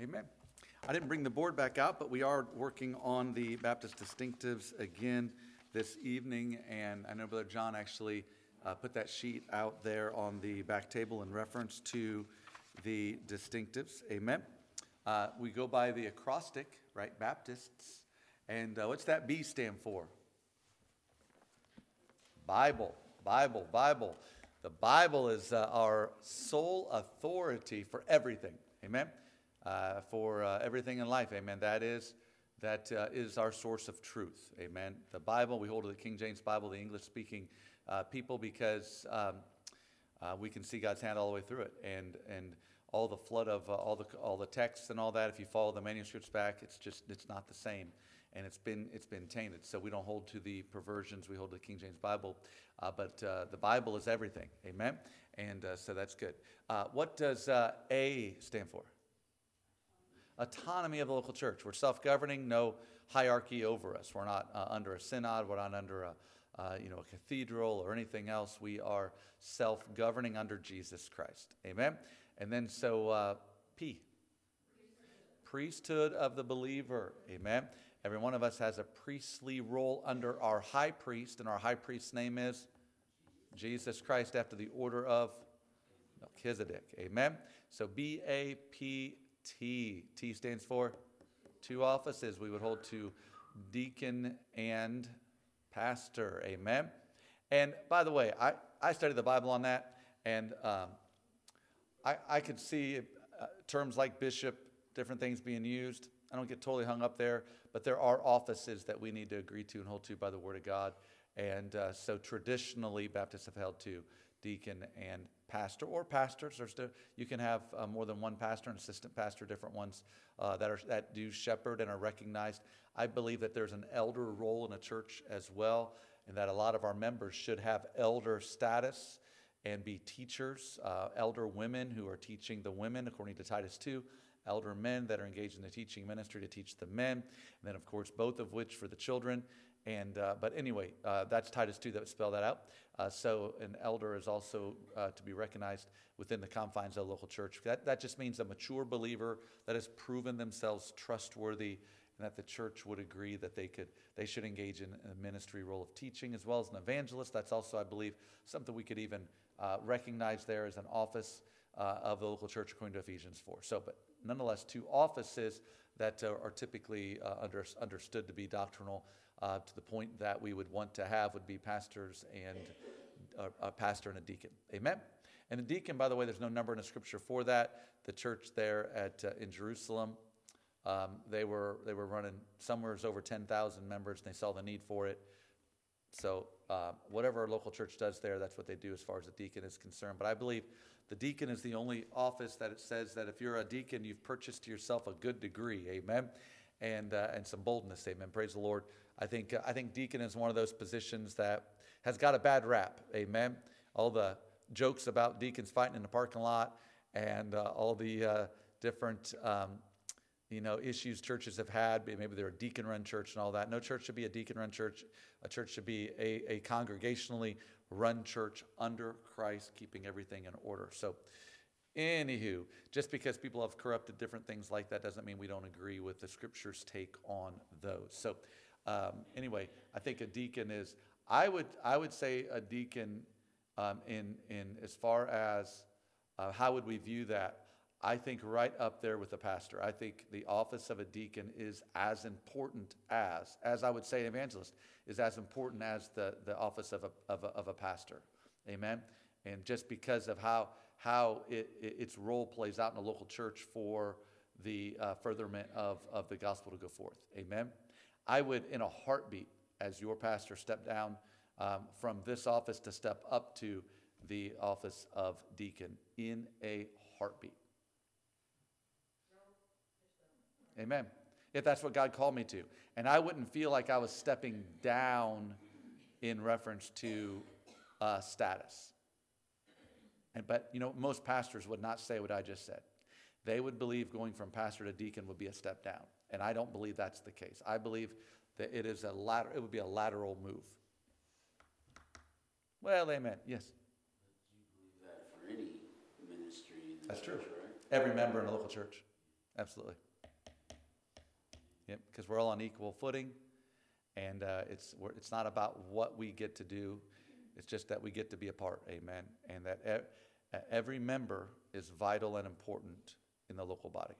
Amen. I didn't bring the board back out, but we are working on the Baptist distinctives again this evening. And I know Brother John actually put that sheet out there on the back table in reference to the distinctives. Amen. We go by the acrostic, right? Baptists. And what's that B stand for? Bible, Bible, Bible. The Bible is our sole authority for everything. Amen. For everything in life. Amen. That is our source of truth. Amen. The Bible, we hold to the King James Bible, the English-speaking people, because we can see God's hand all the way through it, and all the flood of all the texts and all that. If you follow the manuscripts back, it's not the same, and it's been tainted. So we don't hold to the perversions. We hold to the King James Bible, but the Bible is everything. Amen. And so that's good. What does A stand for? Autonomy of the local church. We're self-governing, no hierarchy over us. We're not under a synod. We're not under a cathedral or anything else. We are self-governing under Jesus Christ. Amen. And then P. Priesthood of the believer. Amen. Every one of us has a priestly role under our high priest, and our high priest's name is Jesus Christ, after the order of Melchizedek. Amen. So BAPT. T stands for two offices. We would hold to deacon and pastor. Amen. And by the way, I studied the Bible on that, and I could see terms like bishop, different things being used. I don't get totally hung up there, but there are offices that we need to agree to and hold to by the Word of God. And so traditionally, Baptists have held to deacon and pastor, or pastors. You can have more than one pastor and assistant pastor, different ones that do shepherd and are recognized. I believe that there's an elder role in a church as well, and that a lot of our members should have elder status and be teachers, elder women who are teaching the women according to Titus 2, elder men that are engaged in the teaching ministry to teach the men, and then of course both of which for the children. And but anyway, that's Titus 2 that would spell that out. So an elder is also to be recognized within the confines of the local church. That just means a mature believer that has proven themselves trustworthy, and that the church would agree that they should engage in a ministry role of teaching as well as an evangelist. That's also, I believe, something we could even recognize there as an office of the local church according to Ephesians 4. So, but nonetheless, two offices that are typically understood to be doctrinal. To the point that we would want to have would be pastors and a pastor and a deacon. Amen. And the deacon, by the way, there's no number in the scripture for that. The church there in Jerusalem, they were running somewhere over 10,000 members, and they saw the need for it. So whatever our local church does there, that's what they do as far as the deacon is concerned. But I believe the deacon is the only office that it says that if you're a deacon, you've purchased yourself a good degree. Amen. And some boldness. Amen. Praise the Lord. I think deacon is one of those positions that has got a bad rap. Amen. All the jokes about deacons fighting in the parking lot, and all the different issues churches have had. Maybe they're a deacon-run church and all that. No church should be a deacon-run church. A church should be a congregationally run church under Christ, keeping everything in order. So anywho, just because people have corrupted different things like that doesn't mean we don't agree with the Scripture's take on those. So anyway, I think a deacon is, I would say a deacon in as far as how would we view that, I think right up there with the pastor. I think the office of a deacon is as important as I would say an evangelist, is as important as the office of a pastor. Amen. And just because of how its role plays out in a local church for the furtherment of the gospel to go forth. Amen. I would, in a heartbeat, as your pastor, step down from this office to step up to the office of deacon in a heartbeat. Amen. If that's what God called me to. And I wouldn't feel like I was stepping down in reference to status. But most pastors would not say what I just said. They would believe going from pastor to deacon would be a step down. And I don't believe that's the case. I believe that it would be a lateral move. Well, amen. Yes. Do you believe that for any ministry in the That's church, true. right? Every member in a local church. Absolutely. Yep, because we're all on equal footing, and it's not about what we get to do. It's just that we get to be a part, amen, and that every member is vital and important in the local body.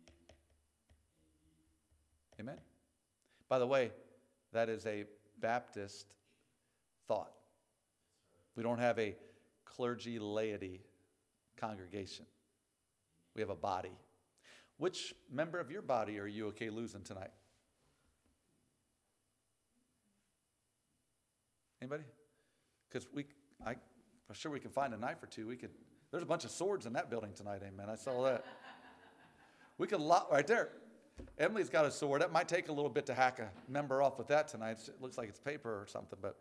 Amen. By the way, that is a Baptist thought. We don't have a clergy laity congregation. We have a body. Which member of your body are you okay losing tonight? Anybody? Because I'm sure we can find a knife or two. There's a bunch of swords in that building tonight, amen. I saw that. We could right there. Emily's got a sword. That might take a little bit to hack a member off with that tonight. It looks like it's paper or something, but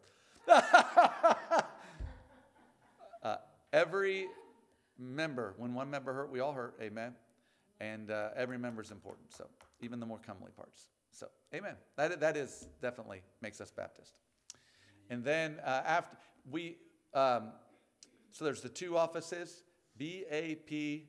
every member, when one member hurt, we all hurt, amen. And every member is important, so even the more comely parts. So, amen. That is definitely makes us Baptist. And then after so there's the two offices, BAPTI.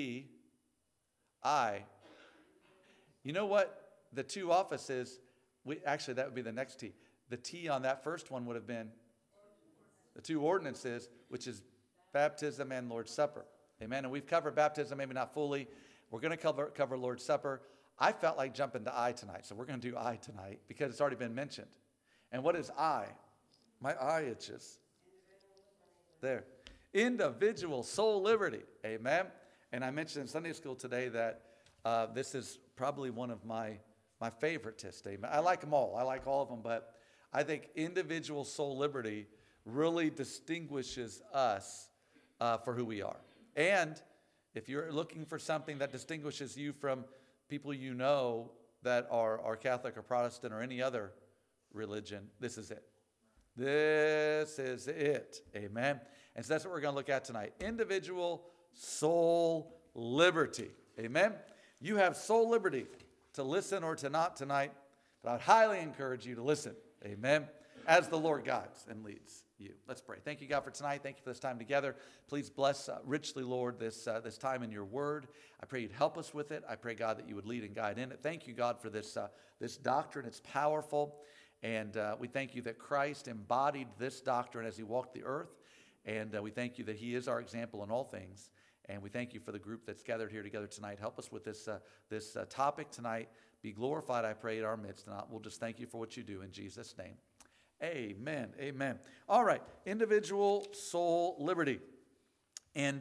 You know what? The two offices, actually that would be the next T. The T on that first one would have been the two ordinances, which is baptism and Lord's Supper. Amen. And we've covered baptism, maybe not fully. We're going to cover Lord's Supper. I felt like jumping to I tonight, so we're going to do I tonight because it's already been mentioned. And what is I? My eye itches. There. Individual soul liberty. Amen. And I mentioned in Sunday school today that this is probably one of my favoriteest. Amen. I like them all. I like all of them, but I think individual soul liberty really distinguishes us for who we are. And if you're looking for something that distinguishes you from people you know that are Catholic or Protestant or any other religion, this is it. This is it. Amen. And so that's what we're going to look at tonight. Individual soul liberty. Amen. You have soul liberty to listen or to not tonight, but I would highly encourage you to listen. Amen. As the Lord guides and leads you. Let's pray. Thank you, God, for tonight. Thank you for this time together. Please bless richly, Lord, this time in your word. I pray you'd help us with it. I pray, God, that you would lead and guide in it. Thank you, God, for this doctrine. It's powerful. And we thank you that Christ embodied this doctrine as he walked the earth. And we thank you that he is our example in all things. And we thank you for the group that's gathered here together tonight. Help us with this topic tonight. Be glorified, I pray, in our midst. And we'll just thank you for what you do in Jesus' name. Amen. Amen. All right. Individual soul liberty. And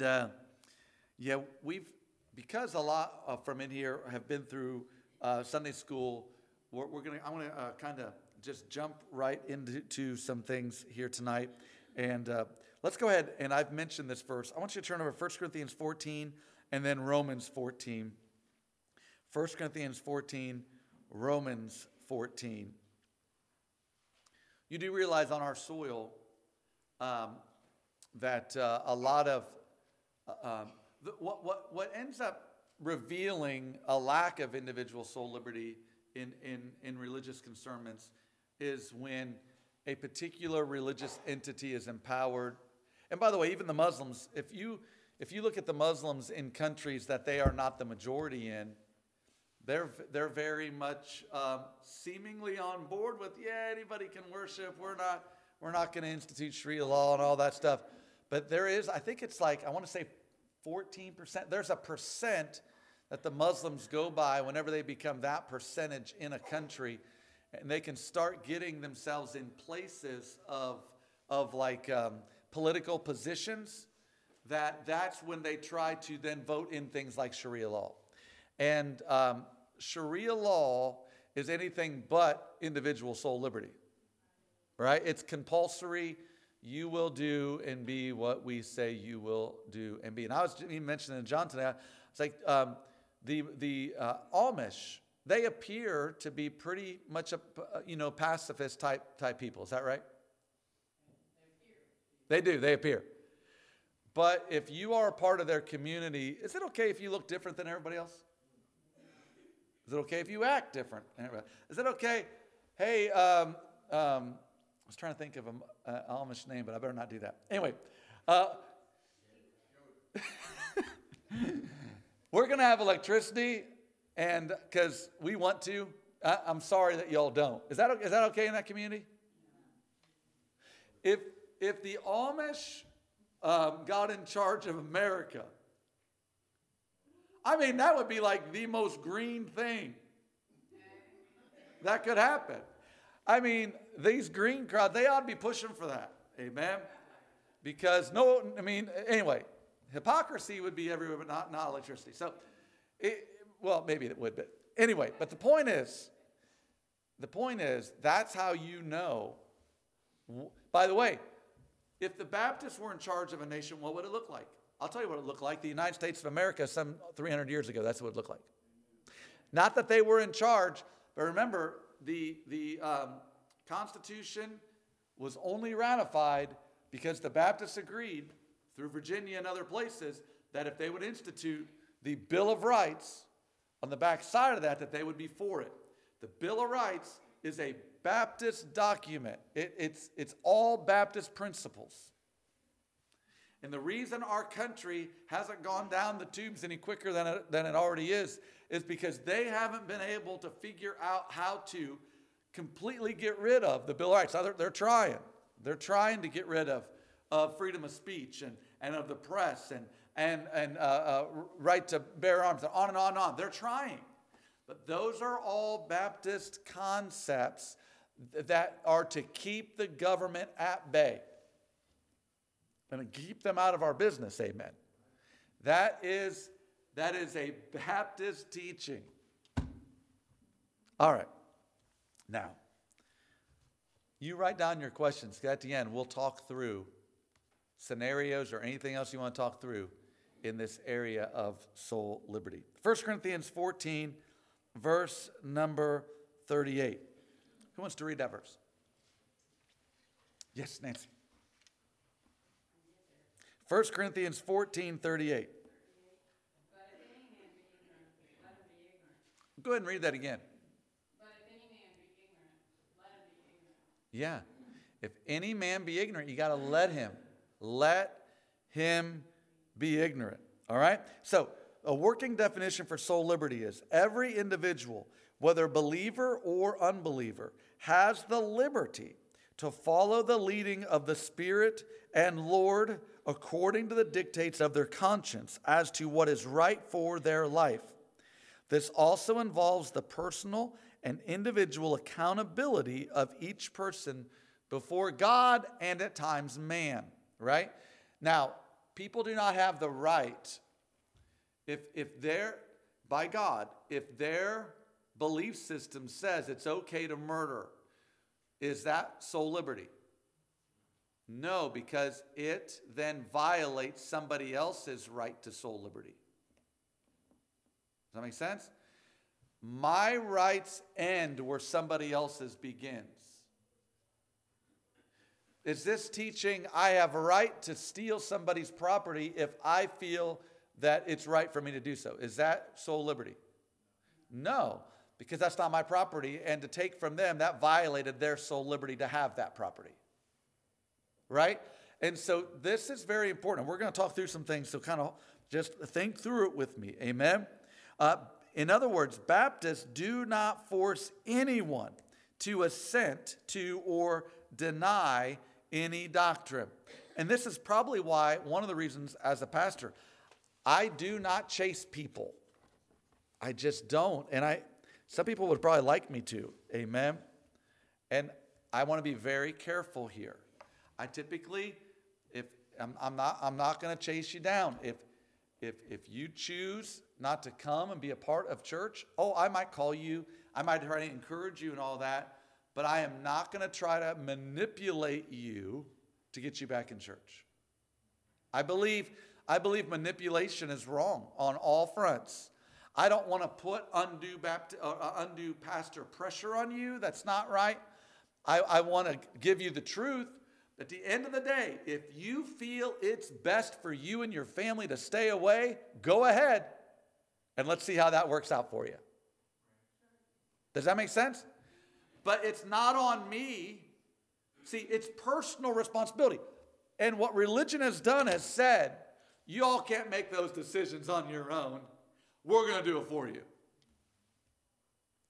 because a lot from in here have been through Sunday school, I want to kind of just jump right into some things here tonight. And let's go ahead, and I've mentioned this verse. I want you to turn over 1 Corinthians 14 and then Romans 14. 1 Corinthians 14, Romans 14. You do realize on our soil that a lot of what ends up revealing a lack of individual soul liberty in religious concernments is when a particular religious entity is empowered. And by the way, even the Muslims, if you look at the Muslims in countries that they are not the majority in, they're very much seemingly on board with, anybody can worship. We're not going to institute Sharia law and all that stuff. But there is, I think it's like, I want to say 14%. There's a percent that the Muslims go by whenever they become that percentage in a country, and they can start getting themselves in places of like political positions. That's when they try to then vote in things like Sharia law. And Sharia law is anything but individual soul liberty, right? It's compulsory. You will do and be what we say you will do and be. And I was even mentioning in John today, it's like the Amish, they appear to be pretty much a pacifist type people. Is that right? They do. They appear. But if you are a part of their community, is it okay if you look different than everybody else? Is it okay if you act different? Is it okay? Hey, I was trying to think of an Amish name, but I better not do that. Anyway, we're going to have electricity And because we want to, I'm sorry that y'all don't. Is that okay in that community? If the Amish got in charge of America, I mean, that would be like the most green thing that could happen. I mean, these green crowd, they ought to be pushing for that. Amen? Because anyway, hypocrisy would be everywhere, but not electricity. So, well, maybe it would, but anyway. But the point is, that's how you know. By the way, if the Baptists were in charge of a nation, what would it look like? I'll tell you what it looked like. The United States of America, some 300 years ago, that's what it looked like. Not that they were in charge, but remember, the Constitution was only ratified because the Baptists agreed through Virginia and other places that if they would institute the Bill of Rights on the back side of that they would be for it. The Bill of Rights is a Baptist document. It's all Baptist principles. And the reason our country hasn't gone down the tubes any quicker than it already is because they haven't been able to figure out how to completely get rid of the Bill of Rights. They're trying. They're trying to get rid of freedom of speech and of the press and right to bear arms, on and on and on. They're trying. But those are all Baptist concepts that are to keep the government at bay and keep them out of our business. Amen. That is a Baptist teaching. All right. Now, you write down your questions. At the end, we'll talk through scenarios or anything else you want to talk through in this area of soul liberty. 1 Corinthians 14, verse number 38. Who wants to read that verse? Yes, Nancy. 1 Corinthians 14, 38. Go ahead and read that again. Yeah. If any man be ignorant, you got to let him. Let him be ignorant. All right? So, a working definition for soul liberty is every individual, whether believer or unbeliever, has the liberty to follow the leading of the Spirit and Lord according to the dictates of their conscience as to what is right for their life. This also involves the personal and individual accountability of each person before God and at times man, right? Now, people do not have the right, if they're, by God, if their belief system says it's okay to murder, is that soul liberty? No, because it then violates somebody else's right to soul liberty. Does that make sense? My rights end where somebody else's begins. Is this teaching I have a right to steal somebody's property if I feel that it's right for me to do so? Is that soul liberty? No, because that's not my property, and to take from them, that violated their soul liberty to have that property. Right? And so this is very important. We're going to talk through some things, so kind of just think through it with me. Amen? In other words, Baptists do not force anyone to assent to or deny any doctrine. And this is probably why, one of the reasons as a pastor, I do not chase people. I just don't. And some people would probably like me to. Amen? And I want to be very careful here. I typically, if I'm not going to chase you down. If you choose not to come and be a part of church, I might call you. I might try to encourage you and all that. But I am not going to try to manipulate you to get you back in church. I believe manipulation is wrong on all fronts. I don't want to put undue pastor pressure on you. That's not right. I want to give you the truth. At the end of the day, if you feel it's best for you and your family to stay away, go ahead. And let's see how that works out for you. Does that make sense? But it's not on me. See, it's personal responsibility. And what religion has done has said, you all can't make those decisions on your own. We're going to do it for you.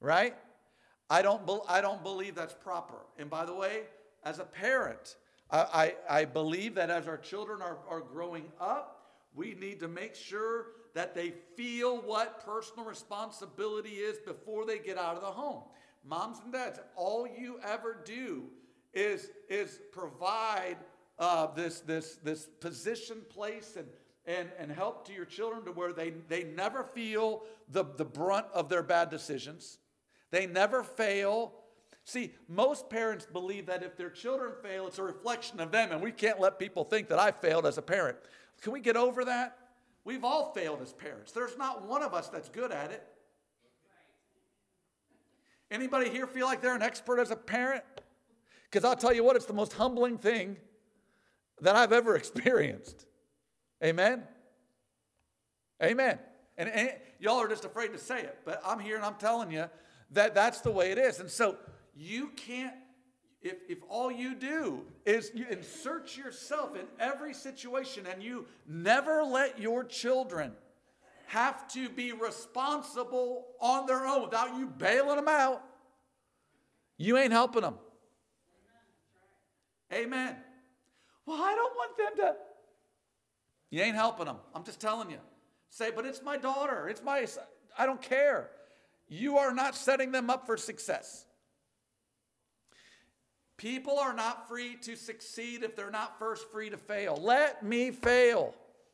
right? I don't believe that's proper. And by the way, as a parent, I believe that as our children are growing up, we need to make sure that they feel what personal responsibility is before they get out of the home. Moms and dads, all you ever do is provide this position, place, and help to your children to where they never feel the brunt of their bad decisions. They never fail. See, most parents believe that if their children fail, it's a reflection of them, and we can't let people think that I failed as a parent. Can we get over that? We've all failed as parents. There's not one of us that's good at it. Anybody here feel like they're an expert as a parent? Because I'll tell you what, it's the most humbling thing that I've ever experienced. Amen? Amen. And y'all are just afraid to say it, but I'm here and I'm telling you that that's the way it is. And so you can't, if all you do is you insert yourself in every situation and you never let your children have to be responsible on their own without you bailing them out, you ain't helping them. Amen. Well, I don't want them to. You ain't helping them. I'm just telling you. Say, but it's my daughter. I don't care. You are not setting them up for success. People are not free to succeed if they're not first free to fail. Let me fail.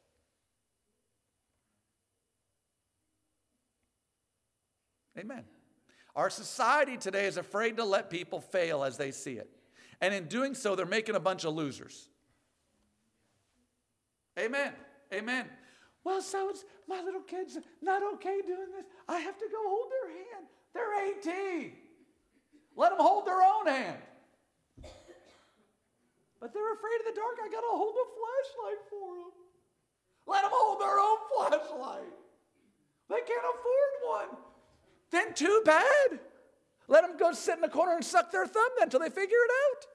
Amen. Our society today is afraid to let people fail as they see it. And in doing so, they're making a bunch of losers. Amen. Amen. Well, so it's my little kid's not okay doing this. I have to go hold their hand. They're 18. Let them hold their own hand. But they're afraid of the dark. I got to hold a flashlight for them. Let them hold their own flashlight. They can't afford one. Then too bad. Let them go sit in the corner and suck their thumb then until they figure it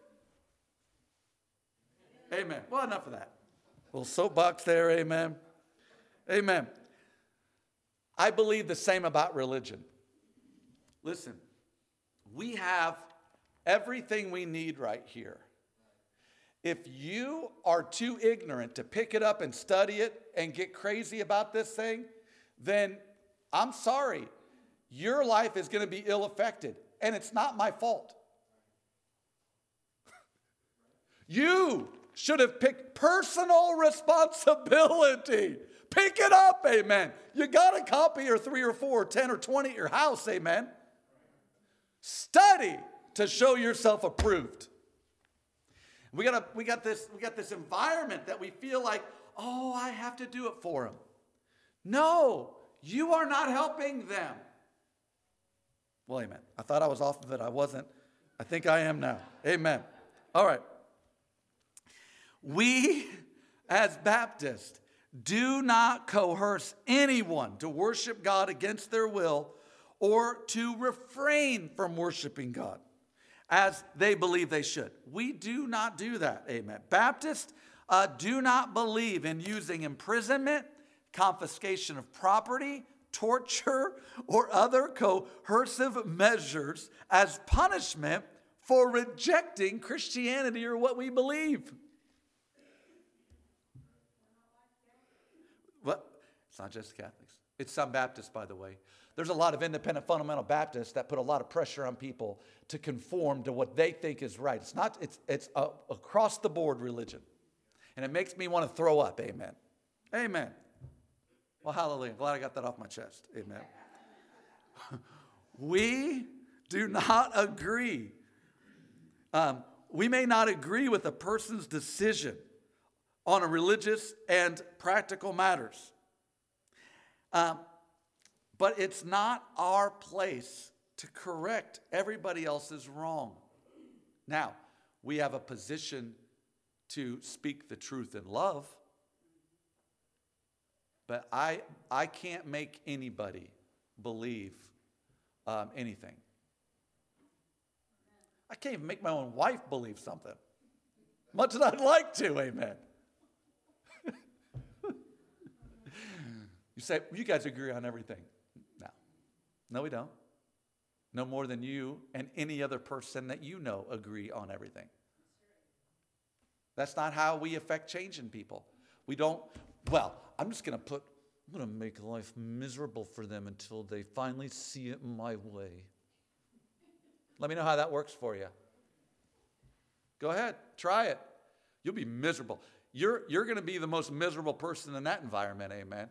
out. Amen. Well, enough of that. Little soapbox there, amen. Amen. I believe the same about religion. Listen, we have everything we need right here. If you are too ignorant to pick it up and study it and get crazy about this thing, then I'm sorry. Your life is going to be ill affected, and it's not my fault. You should have picked personal responsibility. Pick it up, amen. You got a copy or 3 or 4 or 10 or 20 at your house, amen. Study to show yourself approved. We got this environment that we feel like, oh, I have to do it for them. No, you are not helping them. Well, amen. I thought I was off of it. I wasn't. I think I am now. Amen. All right. We, as Baptists, do not coerce anyone to worship God against their will or to refrain from worshiping God as they believe they should. We do not do that. Amen. Baptists do not believe in using imprisonment, confiscation of property, torture, or other coercive measures as punishment for rejecting Christianity or what we believe. Well, it's not just Catholics. It's some Baptists, by the way. There's a lot of independent fundamental Baptists that put a lot of pressure on people to conform to what they think is right. It's across the board religion. And it makes me want to throw up. Amen. Amen. Well, hallelujah. Glad I got that off my chest. Amen. We do not agree. We may not agree with a person's decision on a religious and practical matters. But it's not our place to correct everybody else's wrong. Now, we have a position to speak the truth in love, but I can't make anybody believe anything. I can't even make my own wife believe something, much as I'd like to, amen. You say, you guys agree on everything. No, we don't. no more than you and any other person that you know agree on everything. That's not how we affect change in people. We don't, I'm going to make life miserable for them until they finally see it my way. Let me know how that works for you. Go ahead, try it. You'll be miserable. You're going to be the most miserable person in that environment, amen.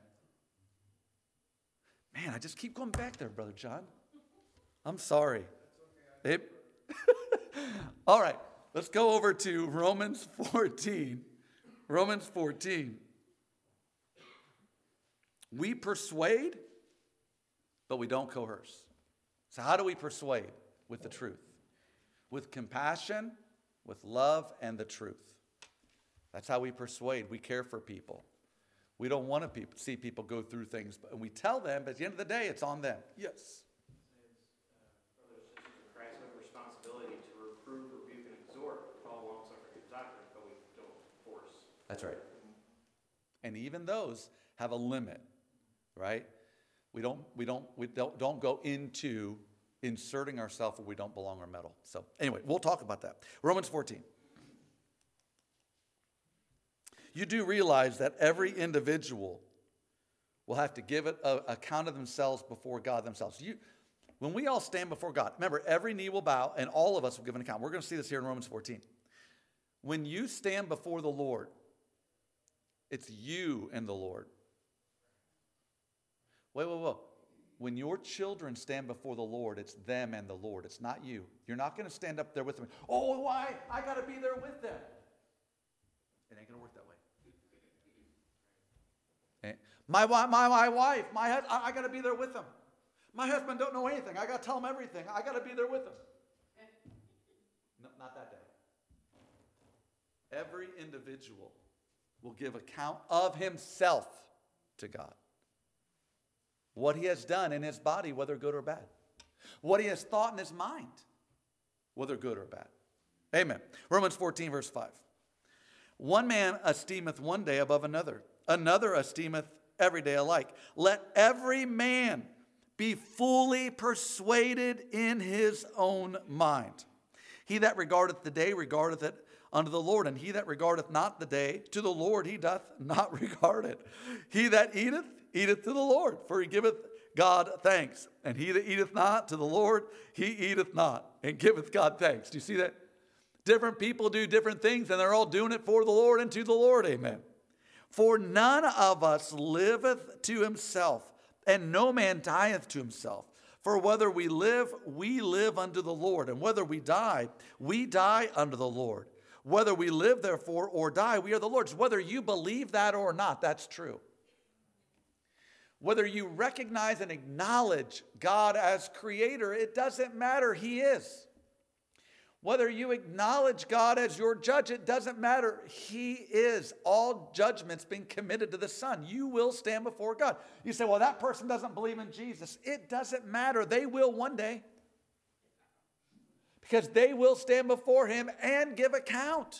Man, I just keep going back there, Brother John. I'm sorry. All right, let's go over to Romans 14. Romans 14. We persuade, but we don't coerce. So how do we persuade? With the truth. With compassion, with love, and the truth. That's how we persuade. We care for people. We don't want to see people go through things, and we tell them, but at the end of the day, it's on them. Yes. Brothers and sisters in Christ, we have a responsibility to reprove, rebuke, and exhort with all long-suffering and doctrine, but we don't force. That's right. And even those have a limit, right? We don't go into inserting ourselves where we don't belong or meddle. So anyway, we'll talk about that. Romans 14. You do realize that every individual will have to give an account of themselves before God themselves. When we all stand before God, remember, every knee will bow and all of us will give an account. We're going to see this here in Romans 14. When you stand before the Lord, it's you and the Lord. Whoa. When your children stand before the Lord, it's them and the Lord. It's not you. You're not going to stand up there with them. Oh, why? I got to be there with them. It ain't going to work that way. My wife, my husband, I got to be there with them. My husband don't know anything. I got to tell him everything. I got to be there with them. No, not that day. Every individual will give account of himself to God. What he has done in his body, whether good or bad. What he has thought in his mind, whether good or bad. Amen. Romans 14, verse 5. One man esteemeth one day above another. Another esteemeth every day alike. Let every man be fully persuaded in his own mind. He that regardeth the day regardeth it unto the Lord, and he that regardeth not the day to the Lord he doth not regard it. He that eateth, eateth to the Lord, for he giveth God thanks. And he that eateth not to the Lord, he eateth not, and giveth God thanks. Do you see that? Different people do different things, and they're all doing it for the Lord and to the Lord. Amen. For none of us liveth to himself, and no man dieth to himself. For whether we live unto the Lord, and whether we die unto the Lord. Whether we live, therefore, or die, we are the Lord's. Whether you believe that or not, that's true. Whether you recognize and acknowledge God as creator, it doesn't matter. He is. Whether you acknowledge God as your judge, it doesn't matter. He is. All judgments being committed to the Son. You will stand before God. You say, well, that person doesn't believe in Jesus. It doesn't matter. They will one day. Because they will stand before him and give account.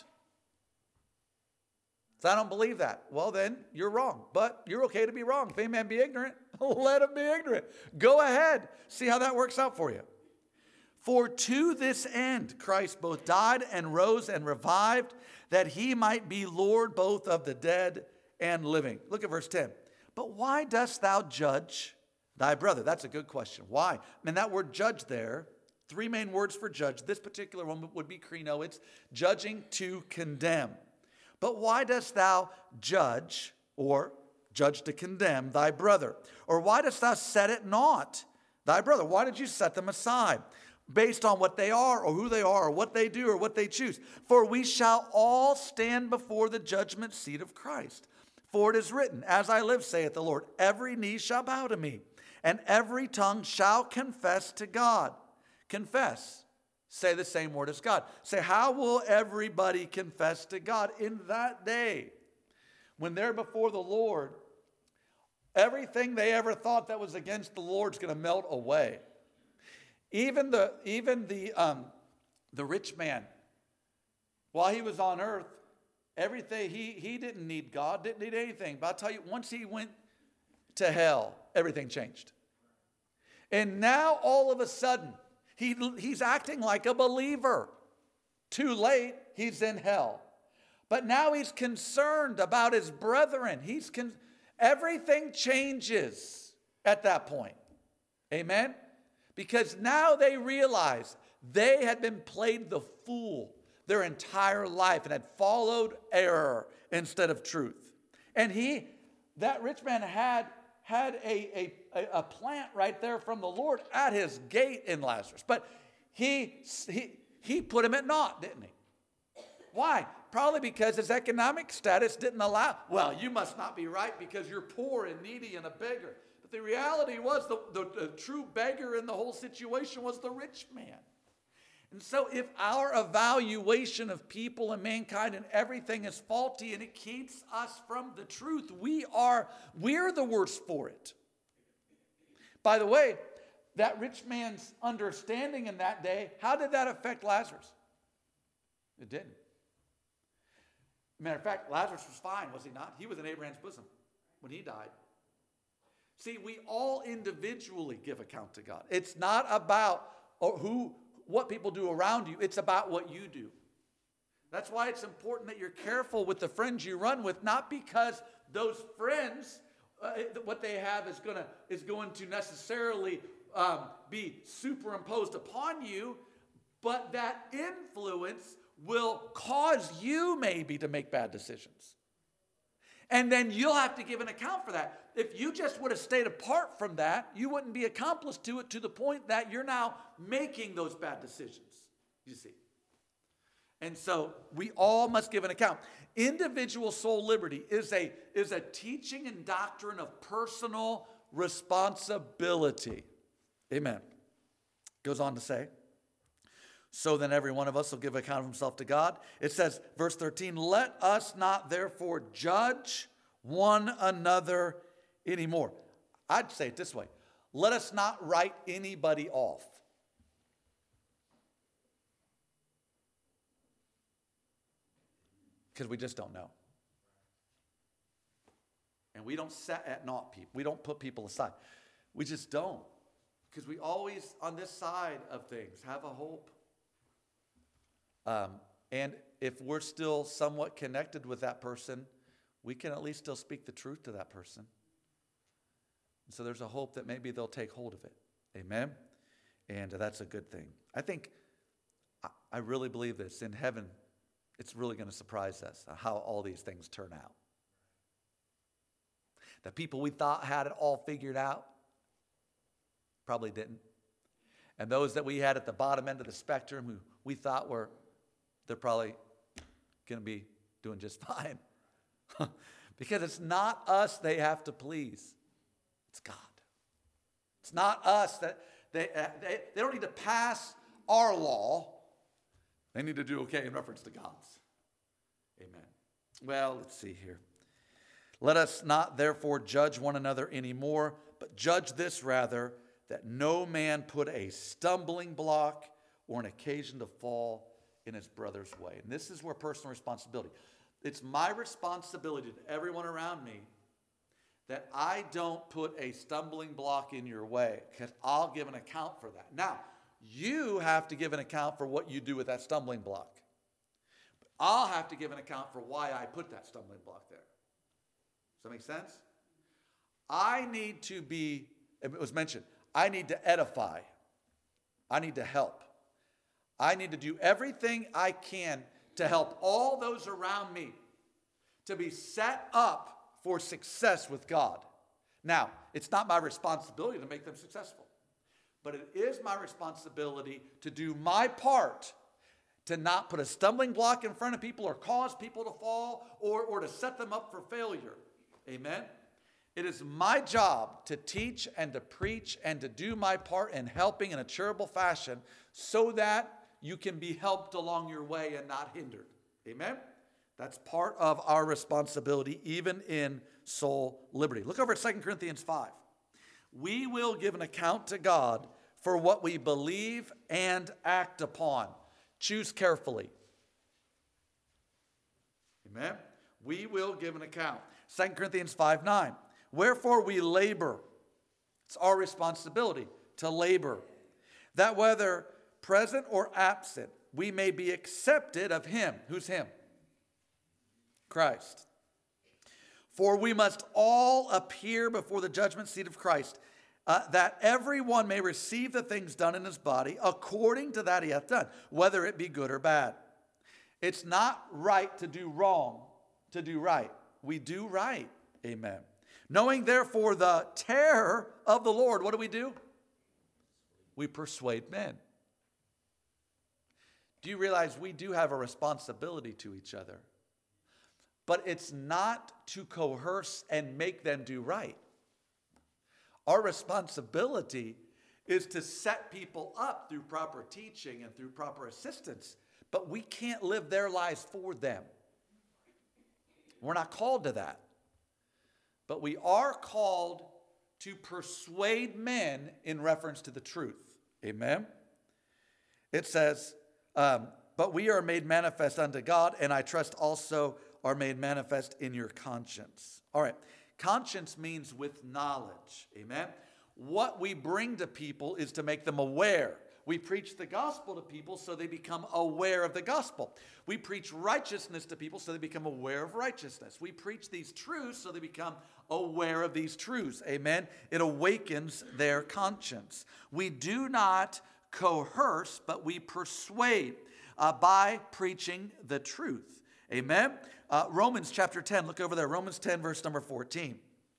So I don't believe that. Well, then you're wrong. But you're okay to be wrong. If any man be ignorant, let him be ignorant. Go ahead. See how that works out for you. For to this end Christ both died and rose and revived, that he might be Lord both of the dead and living. Look at verse 10. But why dost thou judge thy brother? That's a good question. Why? That word judge there, three main words for judge. This particular one would be krino. It's judging to condemn. But why dost thou judge, or judge to condemn, thy brother? Or why dost thou set at naught thy brother? Why did you set them aside? Based on what they are, or who they are, or what they do, or what they choose. For we shall all stand before the judgment seat of Christ. For it is written, as I live, saith the Lord, every knee shall bow to me, and every tongue shall confess to God. Confess. Say the same word as God. Say, how will everybody confess to God in that day? When they're before the Lord, everything they ever thought that was against the Lord is going to melt away. Even the rich man, while he was on earth, everything he didn't need God, didn't need anything. But I'll tell you, once he went to hell, everything changed. And now all of a sudden, He's acting like a believer. Too late, he's in hell. But now he's concerned about his brethren. Everything changes at that point. Amen? Because now they realize they had been played the fool their entire life and had followed error instead of truth. And that rich man had a plant right there from the Lord at his gate in Lazarus. But he put him at naught, didn't he? Why? Probably because his economic status didn't allow. Well, you must not be right because you're poor and needy and a beggar. But the reality was the true beggar in the whole situation was the rich man. And so if our evaluation of people and mankind and everything is faulty and it keeps us from the truth, we're the worst for it. By the way, that rich man's understanding in that day, how did that affect Lazarus? It didn't. Matter of fact, Lazarus was fine, was he not? He was in Abraham's bosom when he died. See, we all individually give account to God. It's not about what people do around you. It's about what you do. That's why it's important that you're careful with the friends you run with, not because those friends, what they have is going to necessarily be superimposed upon you, but that influence will cause you maybe to make bad decisions. And then you'll have to give an account for that. If you just would have stayed apart from that, you wouldn't be accomplice to it to the point that you're now making those bad decisions, you see. And so we all must give an account. Individual soul liberty is a teaching and doctrine of personal responsibility. Amen. Goes on to say, so then every one of us will give account of himself to God. It says, verse 13, let us not therefore judge one another anymore. I'd say it this way. Let us not write anybody off. Because we just don't know. And we don't set at naught people. We don't put people aside. We just don't. Because we always, on this side of things, have a hope. And if we're still somewhat connected with that person, we can at least still speak the truth to that person. And so there's a hope that maybe they'll take hold of it. Amen? And that's a good thing. I really believe this. In heaven, it's really going to surprise us how all these things turn out. The people we thought had it all figured out probably didn't. And those that we had at the bottom end of the spectrum who we thought they're probably going to be doing just fine. Because it's not us they have to please. It's God. It's not us that they don't need to pass our law. They need to do okay in reference to God's. Amen. Well, let's see here. Let us not therefore judge one another anymore, but judge this rather, that no man put a stumbling block or an occasion to fall in his brother's way. And this is where personal responsibility. It's my responsibility to everyone around me that I don't put a stumbling block in your way, because I'll give an account for that. Now, you have to give an account for what you do with that stumbling block. But I'll have to give an account for why I put that stumbling block there. Does that make sense? I need to be, it was mentioned, I need to edify. I need to help. I need to do everything I can to help all those around me to be set up for success with God. Now, it's not my responsibility to make them successful, but it is my responsibility to do my part to not put a stumbling block in front of people or cause people to fall or to set them up for failure. Amen? It is my job to teach and to preach and to do my part in helping in a charitable fashion so that you can be helped along your way and not hindered. Amen? That's part of our responsibility, even in soul liberty. Look over at 2 Corinthians 5. We will give an account to God for what we believe and act upon. Choose carefully. Amen? We will give an account. 2 Corinthians 5:9. Wherefore we labor. It's our responsibility to labor. that whether present or absent, we may be accepted of him. Who's him? Christ. For we must all appear before the judgment seat of Christ, that everyone may receive the things done in his body according to that he hath done, whether it be good or bad. It's not right to do wrong, to do right. We do right. Amen. Knowing therefore the terror of the Lord, what do? We persuade men. Do you realize we do have a responsibility to each other? But it's not to coerce and make them do right. Our responsibility is to set people up through proper teaching and through proper assistance. But we can't live their lives for them. We're not called to that. But we are called to persuade men in reference to the truth. Amen? It says, but we are made manifest unto God, and I trust also are made manifest in your conscience. All right. Conscience means with knowledge. Amen? What we bring to people is to make them aware. We preach the gospel to people so they become aware of the gospel. We preach righteousness to people so they become aware of righteousness. We preach these truths so they become aware of these truths. Amen? It awakens their conscience. We do not coerce, but we persuade by preaching the truth. Amen? Romans chapter 10, look over there. Romans 10, verse number 14.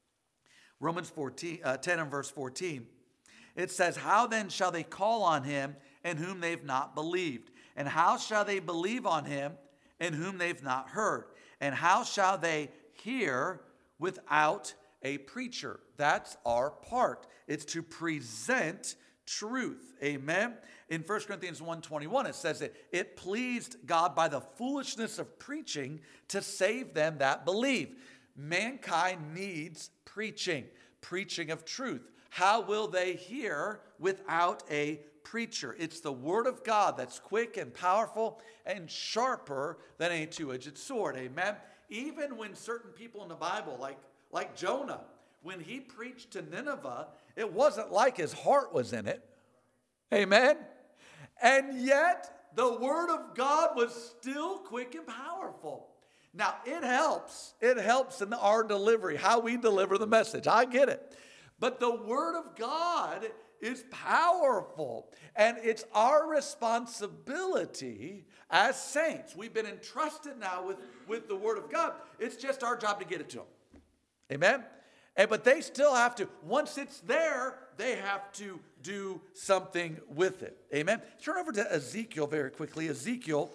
Romans 10 and verse 14. It says, how then shall they call on him in whom they've not believed? And how shall they believe on him in whom they've not heard? And how shall they hear without a preacher? That's our part. It's to present truth. Amen? In 1 Corinthians 1:21, it says that it pleased God by the foolishness of preaching to save them that believe. Mankind needs preaching of truth. How will they hear without a preacher? It's the word of God that's quick and powerful and sharper than a two-edged sword. Amen? Even when certain people in the Bible, like Jonah, when he preached to Nineveh, it wasn't like his heart was in it. Amen? And yet, the word of God was still quick and powerful. Now, it helps. It helps in our delivery, how we deliver the message. I get it. But the word of God is powerful. And it's our responsibility as saints. We've been entrusted now with the word of God. It's just our job to get it to them. Amen? But they still have to, once it's there, they have to do something with it. Amen? Turn over to Ezekiel very quickly. Ezekiel,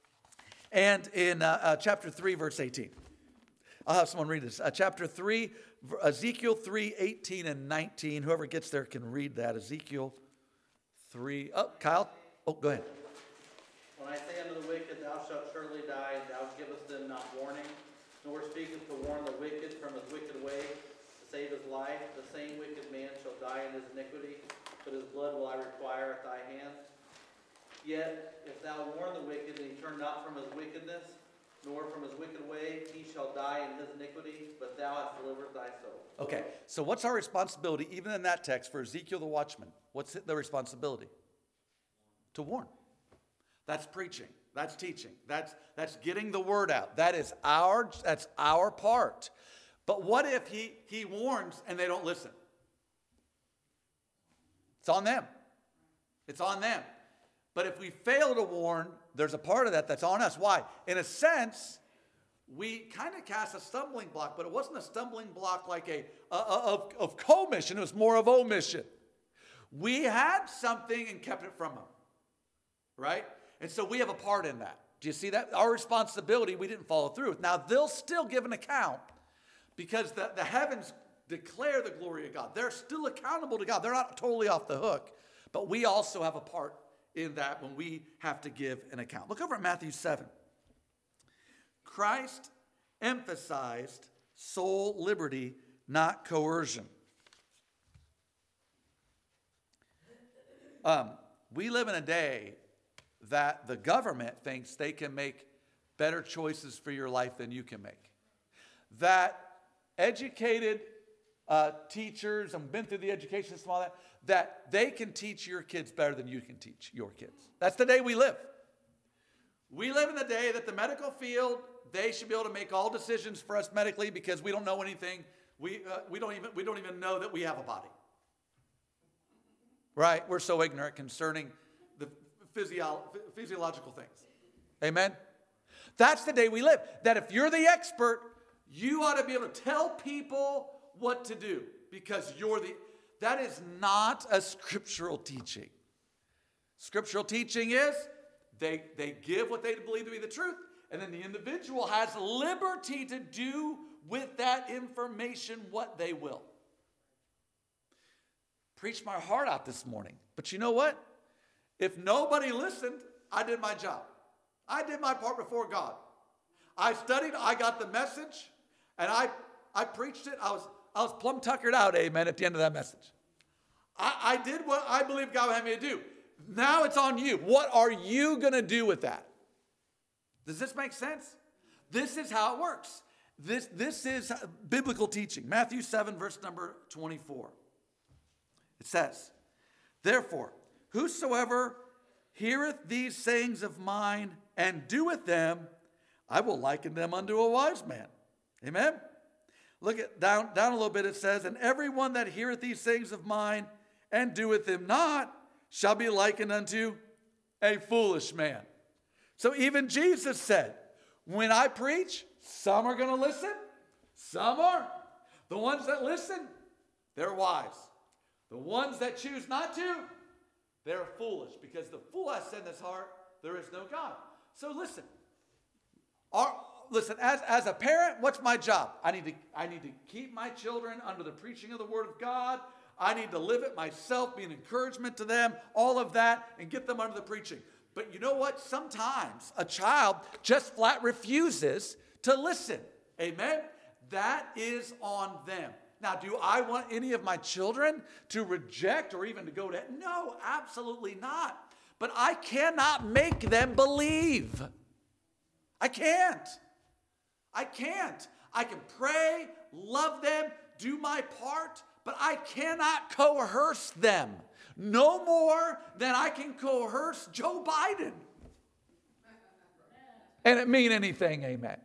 and in chapter 3, verse 18. I'll have someone read this. Chapter 3, Ezekiel 3, 18 and 19. Whoever gets there can read that. Ezekiel 3. Oh, Kyle? Oh, go ahead. When I say unto the wicked, thou shalt surely die, thou givest them not warning, nor speakest to warn the wicked from his wicked way, to save his life. The same wicked man shall die in his iniquity, but his blood will I require at thy hand. Yet, if thou warn the wicked, and he turn not from his wickedness, nor from his wicked way, he shall die in his iniquity, but thou hast delivered thy soul. Okay, so what's our responsibility, even in that text, for Ezekiel the watchman? What's the responsibility? To warn. That's preaching. That's teaching. That's getting the word out. That's our part. But what if he warns and they don't listen? It's on them. It's on them. But if we fail to warn, there's a part of that that's on us. Why? In a sense, we kind of cast a stumbling block, but it wasn't a stumbling block like of commission. It was more of omission. We had something and kept it from them, right? And so we have a part in that. Do you see that? Our responsibility, we didn't follow through with. Now, they'll still give an account because the heavens declare the glory of God. They're still accountable to God. They're not totally off the hook. But we also have a part in that when we have to give an account. Look over at Matthew 7. Christ emphasized soul liberty, not coercion. We live in a day that the government thinks they can make better choices for your life than you can make. That educated teachers and been through the education system, all that, that they can teach your kids better than you can teach your kids. That's the day we live. We live in the day that the medical field, they should be able to make all decisions for us medically because we don't know anything. We don't even know that we have a body. Right? We're so ignorant concerning the physiological things. Amen? That's the day we live. That if you're the expert, you ought to be able to tell people what to do because that is not a scriptural teaching. Scriptural teaching is they give what they believe to be the truth, and then the individual has liberty to do with that information what they will. Preached my heart out this morning. But you know what? If nobody listened, I did my job. I did my part before God. I studied, I got the message, and I preached it. I was plumb tuckered out, amen, at the end of that message. I did what I believe God had me to do. Now it's on you. What are you going to do with that? Does this make sense? This is how it works. This is biblical teaching. Matthew 7, verse number 24. It says, therefore, whosoever heareth these sayings of mine and doeth them, I will liken them unto a wise man. Amen? Look at down a little bit. It says, and everyone that heareth these sayings of mine and doeth them not shall be likened unto a foolish man. So even Jesus said, when I preach, some are going to listen, some aren't. The ones that listen, they're wise. The ones that choose not to, they're foolish, because the fool has said in his heart, there is no God. So listen, as a parent, what's my job? I need to keep my children under the preaching of the Word of God. I need to live it myself, be an encouragement to them, all of that, and get them under the preaching. But you know what? Sometimes a child just flat refuses to listen. Amen? That is on them. Now, do I want any of my children to reject or even to go to? No, absolutely not. But I cannot make them believe. I can't. I can pray, love them, do my part, but I cannot coerce them. No more than I can coerce Joe Biden. And it mean anything, amen.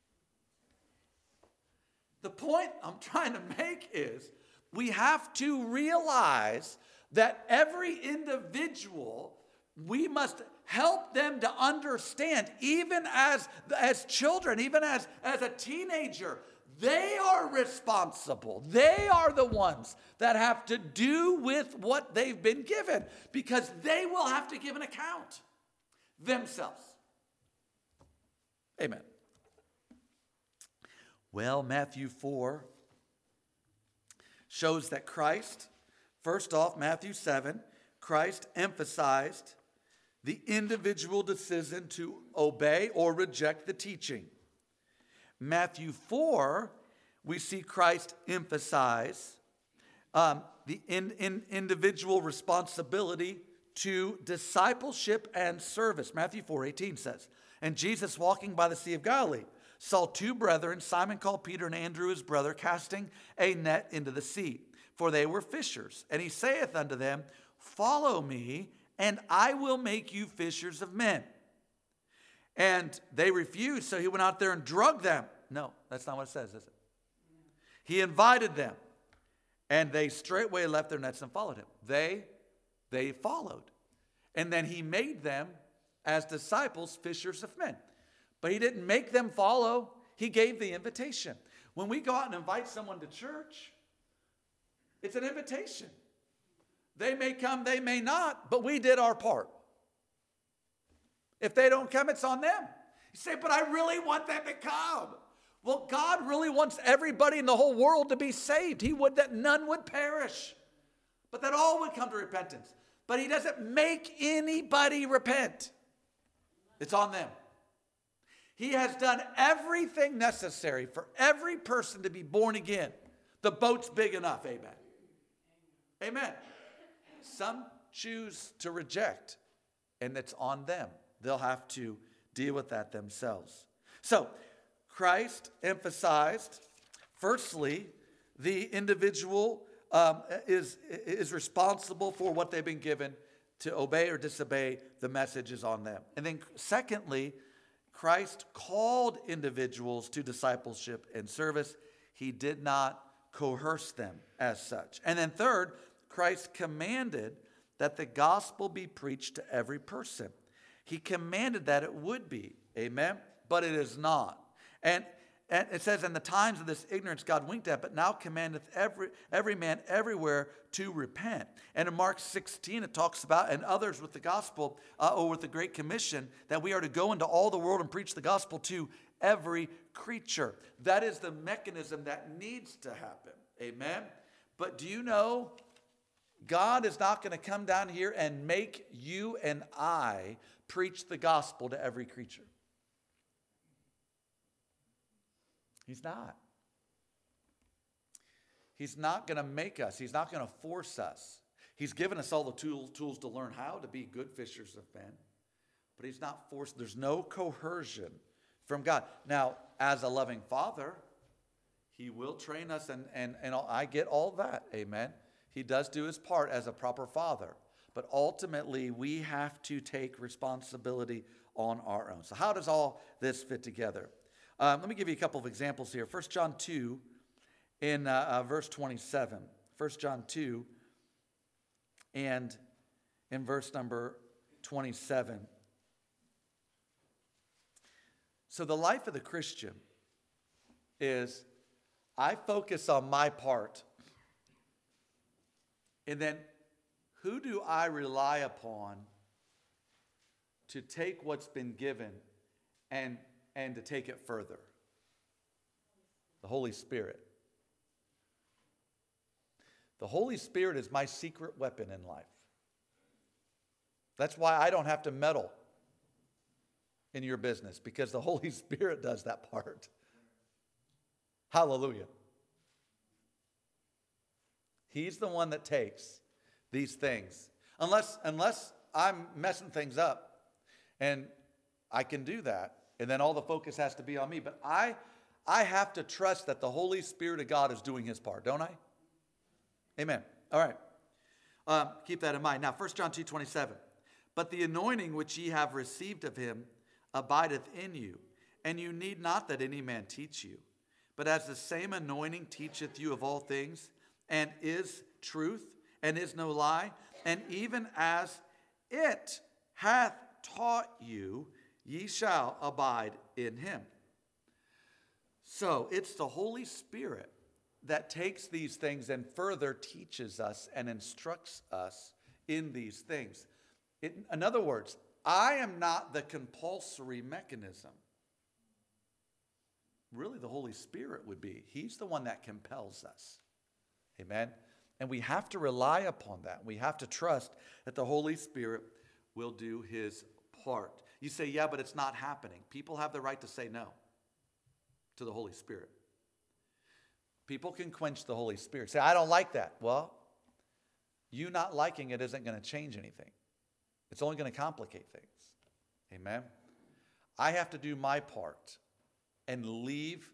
The point I'm trying to make is we have to realize that every individual, we must help them to understand, even as children, even as a teenager, they are responsible. They are the ones that have to do with what they've been given, because they will have to give an account themselves. Amen. Well, Matthew 4 shows that Christ, first off, Matthew 7, Christ emphasized the individual decision to obey or reject the teaching. Matthew 4, we see Christ emphasize the individual responsibility to discipleship and service. Matthew 4:18 says, and Jesus, walking by the Sea of Galilee, saw two brethren, Simon called Peter and Andrew his brother, casting a net into the sea, for they were fishers. And he saith unto them, follow me, and I will make you fishers of men. And they refused, so he went out there and drugged them. No, that's not what it says, is it? He invited them, and they straightway left their nets and followed him. They followed. And then he made them, as disciples, fishers of men. But he didn't make them follow. He gave the invitation. When we go out and invite someone to church, it's an invitation. They may come, they may not, but we did our part. If they don't come, it's on them. You say, but I really want them to come. Well, God really wants everybody in the whole world to be saved. He would that none would perish, but that all would come to repentance. But he doesn't make anybody repent. It's on them. He has done everything necessary for every person to be born again. The boat's big enough, amen. Amen. Some choose to reject, and it's on them. They'll have to deal with that themselves. So, Christ emphasized, firstly, the individual is responsible for what they've been given. To obey or disobey, the message is on them. And then secondly, Christ called individuals to discipleship and service. He did not coerce them as such. And then third, Christ commanded that the gospel be preached to every person. He commanded that it would be, amen? But it is not. And it says, in the times of this ignorance God winked at, but now commandeth every man everywhere to repent. And in Mark 16 it talks about, and others with the gospel, or with the Great Commission, that we are to go into all the world and preach the gospel to every creature. That is the mechanism that needs to happen, amen? But do you know, God is not going to come down here and make you and I preach the gospel to every creature. He's not. He's not going to make us. He's not going to force us. He's given us all the tools to learn how to be good fishers of men. But he's not forced. There's no coercion from God. Now, as a loving father, he will train us, and I get all that. Amen. He does do his part as a proper father. But ultimately, we have to take responsibility on our own. So how does all this fit together? Let me give you a couple of examples here. 1 John 2 in verse 27. 1 John 2 and in verse number 27. So the life of the Christian is, I focus on my part, and then who do I rely upon to take what's been given and to take it further? The Holy Spirit. The Holy Spirit is my secret weapon in life. That's why I don't have to meddle in your business, because the Holy Spirit does that part. Hallelujah. He's the one that takes these things. Unless I'm messing things up, and I can do that, and then all the focus has to be on me. But I have to trust that the Holy Spirit of God is doing his part, don't I? Amen. All right. Keep that in mind. Now, 1 John 2:27. But the anointing which ye have received of him abideth in you, and you need not that any man teach you. But as the same anointing teacheth you of all things, and is truth, and is no lie, and even as it hath taught you, ye shall abide in him. So it's the Holy Spirit that takes these things and further teaches us and instructs us in these things. In other words, I am not the compulsory mechanism. Really, the Holy Spirit would be. He's the one that compels us. Amen? And we have to rely upon that. We have to trust that the Holy Spirit will do his part. You say, yeah, but it's not happening. People have the right to say no to the Holy Spirit. People can quench the Holy Spirit. Say, I don't like that. Well, you not liking it isn't going to change anything. It's only going to complicate things. Amen? I have to do my part and leave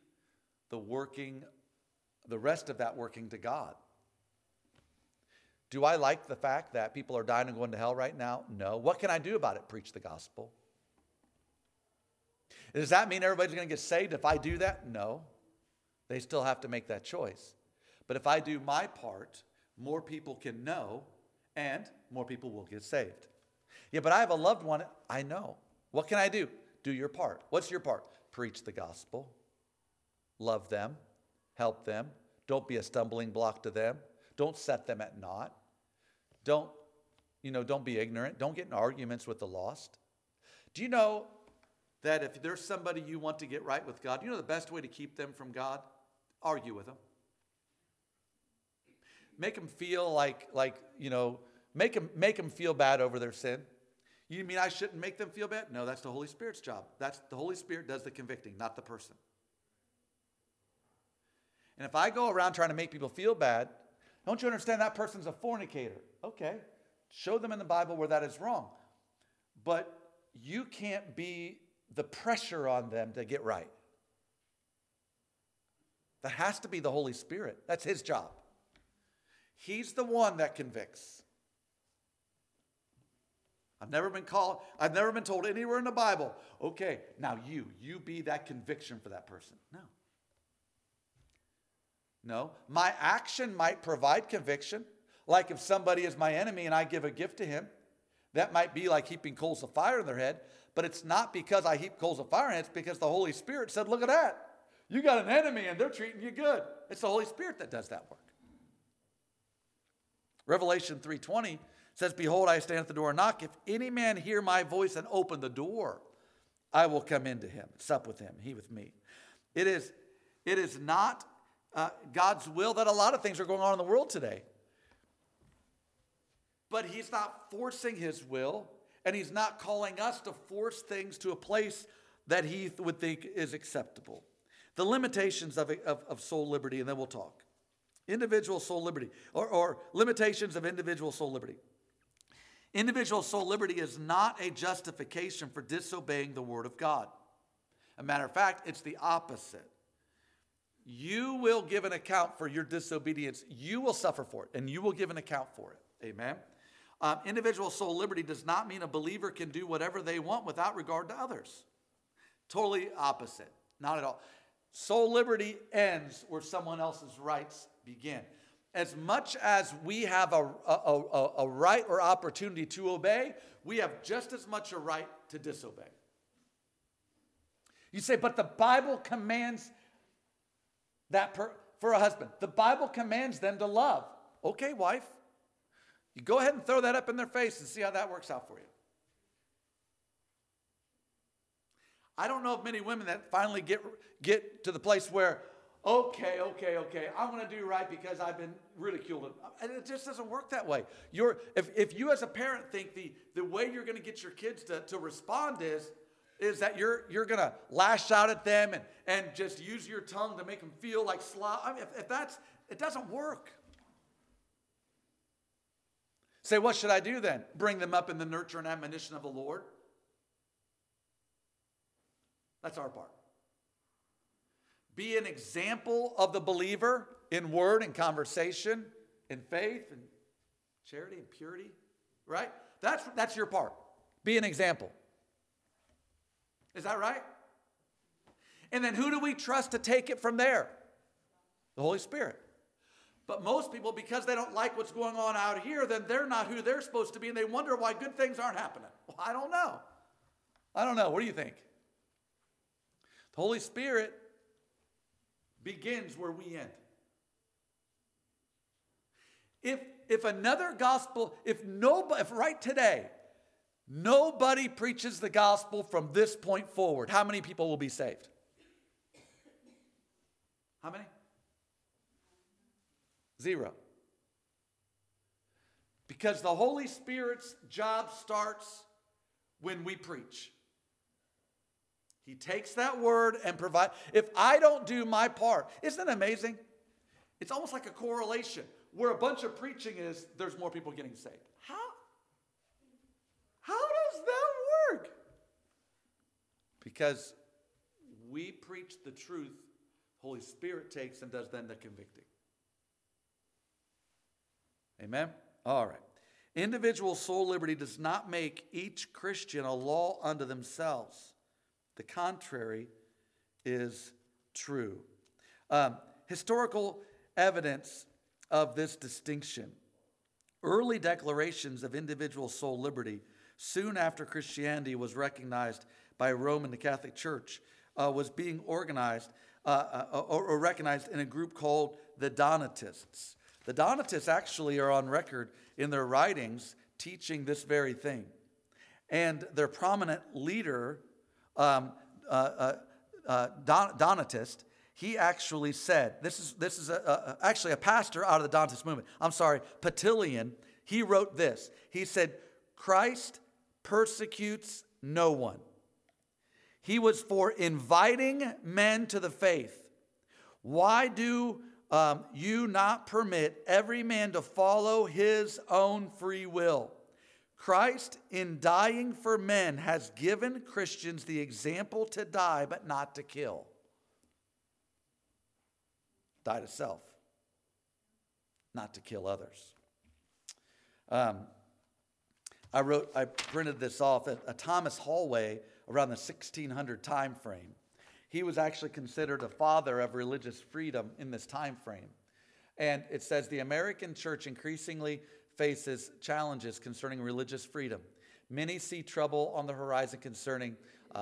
the rest of that working to God. Do I like the fact that people are dying and going to hell right now? No. What can I do about it? Preach the gospel. Does that mean everybody's going to get saved if I do that? No. They still have to make that choice. But if I do my part, more people can know, and more people will get saved. Yeah, but I have a loved one. I know. What can I do? Do your part. What's your part? Preach the gospel. Love them. Help them. Don't be a stumbling block to them. Don't set them at naught. Don't be ignorant. Don't get in arguments with the lost. Do you know that if there's somebody you want to get right with God, you know the best way to keep them from God? Argue with them. Make them feel make them feel bad over their sin. You mean I shouldn't make them feel bad? No, that's the Holy Spirit's job. That's the Holy Spirit does the convicting, not the person. And if I go around trying to make people feel bad, don't you understand that person's a fornicator? Okay, show them in the Bible where that is wrong. But you can't be the pressure on them to get right. That has to be the Holy Spirit. That's his job. He's the one that convicts. I've never been told anywhere in the Bible, okay, now you be that conviction for that person. No. No. My action might provide conviction. Like if somebody is my enemy and I give a gift to him, that might be like heaping coals of fire in their head, but it's not because I heap coals of fire in it, it's because the Holy Spirit said, look at that. You got an enemy and they're treating you good. It's the Holy Spirit that does that work. Revelation 3:20 says, behold, I stand at the door and knock. If any man hear my voice and open the door, I will come into him, sup with him, he with me. It is not God's will that a lot of things are going on in the world today. But he's not forcing his will, and he's not calling us to force things to a place that he would think is acceptable. The limitations of soul liberty, and then we'll talk. Individual soul liberty, or limitations of individual soul liberty. Individual soul liberty is not a justification for disobeying the word of God. As a matter of fact, it's the opposite. You will give an account for your disobedience. You will suffer for it, and you will give an account for it. Amen? Individual soul liberty does not mean a believer can do whatever they want without regard to others. Totally opposite. Not at all. Soul liberty ends where someone else's rights begin. As much as we have a right or opportunity to obey, we have just as much a right to disobey. You say, but the Bible commands that for a husband. The Bible commands them to love. Okay, wife. You go ahead and throw that up in their face and see how that works out for you. I don't know of many women that finally get to the place where, okay, I'm going to do right because I've been ridiculed. And it just doesn't work that way. If you as a parent think the way you're going to get your kids to respond is that you're going to lash out at them and just use your tongue to make them feel like slop. I mean, it doesn't work. Say, what should I do then? Bring them up in the nurture and admonition of the Lord. That's our part. Be an example of the believer in word and conversation, in faith and charity and purity, right? That's your part. Be an example. Is that right? And then who do we trust to take it from there? The Holy Spirit. But most people, because they don't like what's going on out here, then they're not who they're supposed to be, and they wonder why good things aren't happening. Well, I don't know. What do you think? The Holy Spirit begins where we end. If another gospel, if right today, nobody preaches the gospel from this point forward, how many people will be saved? How many? 0. Because the Holy Spirit's job starts when we preach. He takes that word and provides. If I don't do my part, isn't it amazing? It's almost like a correlation. Where a bunch of preaching is, there's more people getting saved. How does that work? Because we preach the truth, Holy Spirit takes and does then the convicting. Amen? All right. Individual soul liberty does not make each Christian a law unto themselves. The contrary is true. Historical evidence of this distinction. Early declarations of individual soul liberty, soon after Christianity was recognized by Rome and the Catholic Church, was being organized or recognized in a group called the Donatists. The Donatists actually are on record in their writings teaching this very thing. And their prominent leader, Donatist, he actually said, this is actually a pastor out of the Donatist movement. Petilian. He wrote this. He said, Christ persecutes no one. He was for inviting men to the faith. Why do you not permit every man to follow his own free will? Christ, in dying for men, has given Christians the example to die but not to kill. Die to self, not to kill others. I printed this off at a Thomas Hallway around the 1600 time frame. He was actually considered a father of religious freedom in this time frame. And it says the American church increasingly faces challenges concerning religious freedom. Many see trouble on the horizon concerning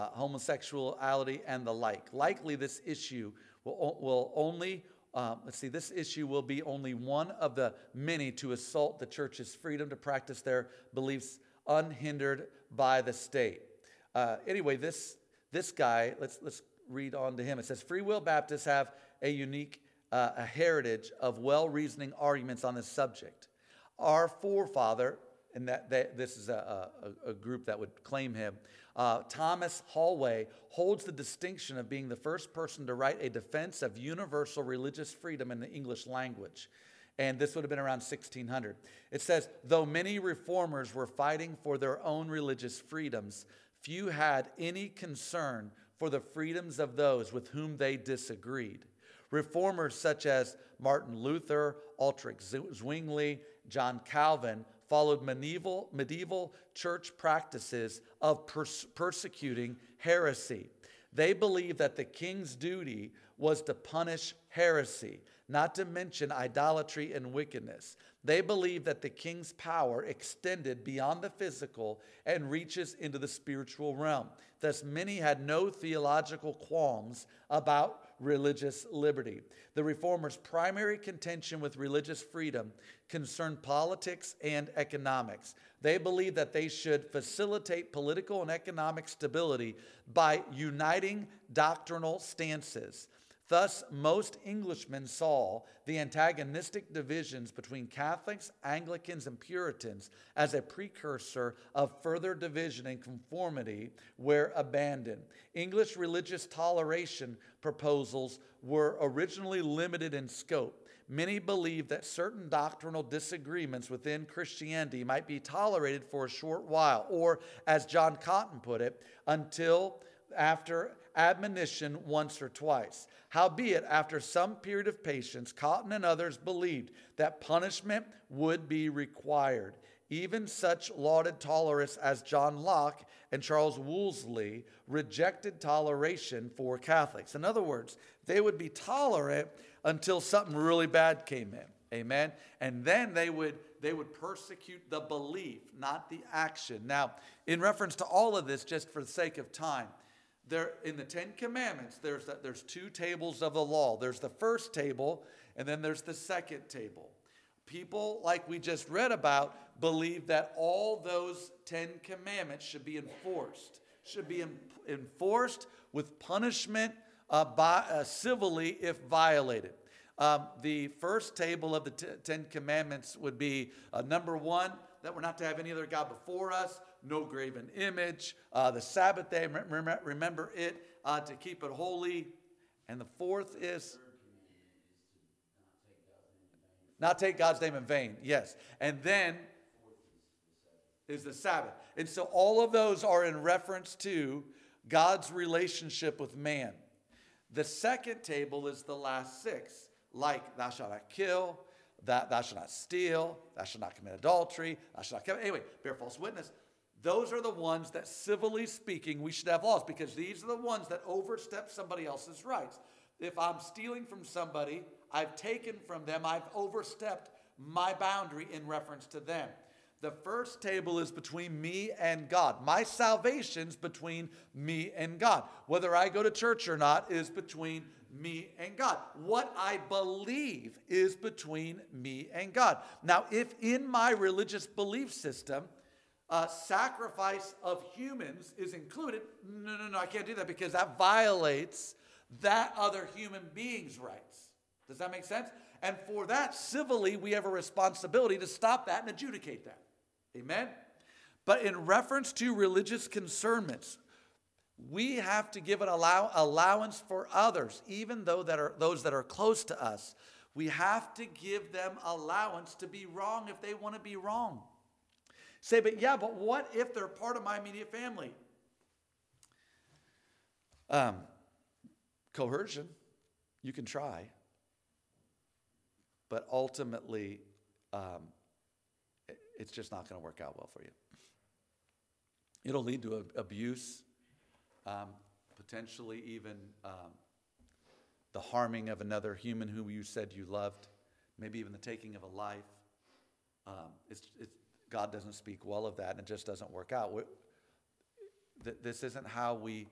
homosexuality and the like. Likely this issue will only this issue will be only one of the many to assault the church's freedom to practice their beliefs unhindered by the state. Anyway, this guy, let's read on to him. It says, Free Will Baptists have a unique a heritage of well-reasoning arguments on this subject. Our forefather, and this is a group that would claim him, Thomas Hallway, holds the distinction of being the first person to write a defense of universal religious freedom in the English language. And this would have been around 1600. It says, though many reformers were fighting for their own religious freedoms, few had any concern for the freedoms of those with whom they disagreed. Reformers such as Martin Luther, Ulrich Zwingli, John Calvin followed medieval church practices of persecuting heresy. They believed that the king's duty was to punish heresy, not to mention idolatry and wickedness. They believed that the king's power extended beyond the physical and reaches into the spiritual realm. Thus, many had no theological qualms about religious liberty. The Reformers' primary contention with religious freedom concerned politics and economics. They believed that they should facilitate political and economic stability by uniting doctrinal stances. Thus, most Englishmen saw the antagonistic divisions between Catholics, Anglicans, and Puritans as a precursor of further division and conformity where abandoned. English religious toleration proposals were originally limited in scope. Many believed that certain doctrinal disagreements within Christianity might be tolerated for a short while, or, as John Cotton put it, until after admonition once or twice. Howbeit, after some period of patience, Cotton and others believed that punishment would be required. Even such lauded tolerants as John Locke and Charles Wolseley rejected toleration for Catholics. In other words, they would be tolerant until something really bad came in. Amen? And then they would persecute the belief, not the action. Now, in reference to all of this, just for the sake of time, there, in the Ten Commandments, there's two tables of the law. There's the first table, and then there's the second table. People, like we just read about, believe that all those 10 commandments should be enforced with punishment civilly if violated. The first table of the 10 commandments would be number 1, that we're not to have any other God before us, no graven image, the Sabbath day, remember it, to keep it holy. And the fourth is not take God's name in vain. Yes. And then is the Sabbath. And so all of those are in reference to God's relationship with man. The second table is the last 6, like thou shalt not kill, thou shalt not steal, thou shalt not commit adultery, thou shalt not commit, anyway, bear false witness. Those are the ones that, civilly speaking, we should have laws, because these are the ones that overstep somebody else's rights. If I'm stealing from somebody, I've taken from them, I've overstepped my boundary in reference to them. The first table is between me and God. My salvation's between me and God. Whether I go to church or not is between me and God. What I believe is between me and God. Now, if in my religious belief system, sacrifice of humans is included, no, I can't do that, because that violates that other human being's rights. Does that make sense? And for that, civilly, we have a responsibility to stop that and adjudicate that. Amen? But in reference to religious concernments, we have to give an allowance for others, even though those that are close to us. We have to give them allowance to be wrong if they want to be wrong. Say, but what if they're part of my immediate family? Coercion, you can try. but ultimately, it's just not going to work out well for you. It'll lead to abuse, potentially even the harming of another human who you said you loved, maybe even the taking of a life. God doesn't speak well of that, and it just doesn't work out. This isn't how we